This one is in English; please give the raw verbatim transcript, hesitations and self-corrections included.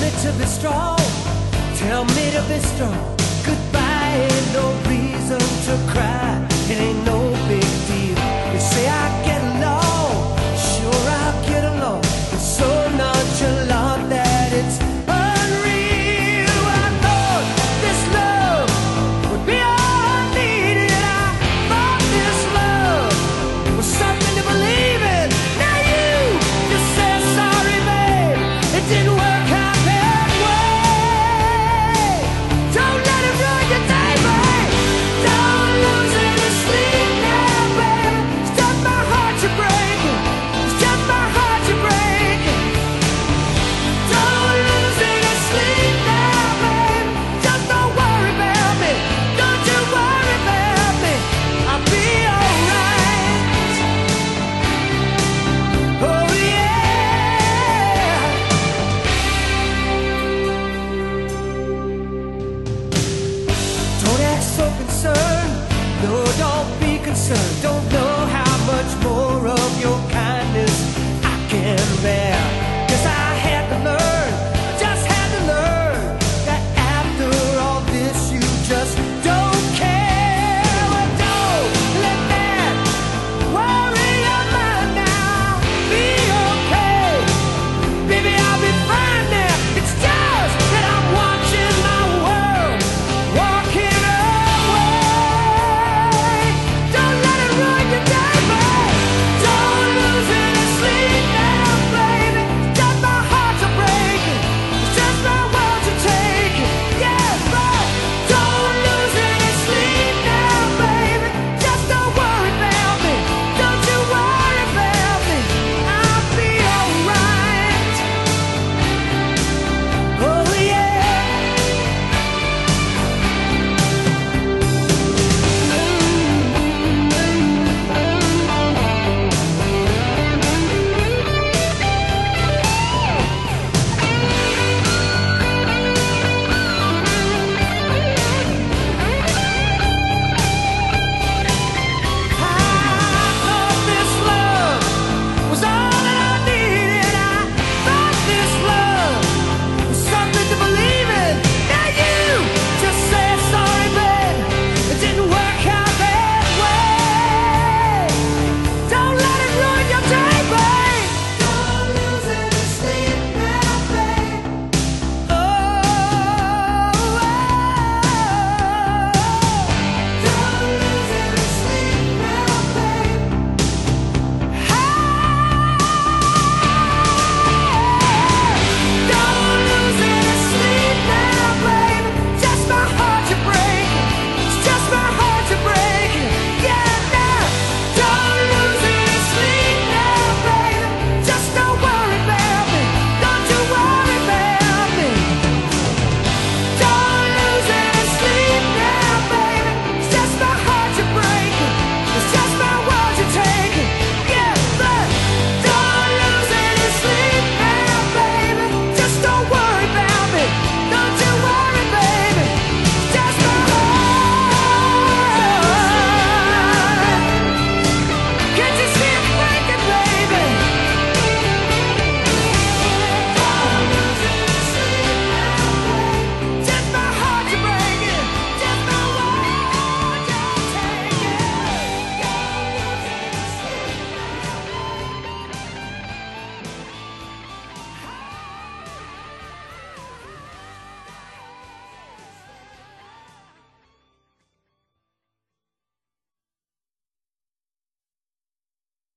me to be strong, tell me to be strong. Goodbye ain't no reason to cry, it ain't no big deal. You say I get along, sure I'll get along. It's so nonchalant that it's unreal. I thought this love would be all I needed. I thought this love was something to believe in. Now you just say sorry, babe, it didn't work out that way. Don't let it ruin your day, babe. Don't lose any sleep now, babe. It's just my heart you're breaking. It's just my heart you're breaking. Don't lose any sleep now, babe. Just don't worry about me. Don't you worry about me. I'll be alright. Oh yeah. Don't act so concerned. No, don't be concerned. Don't know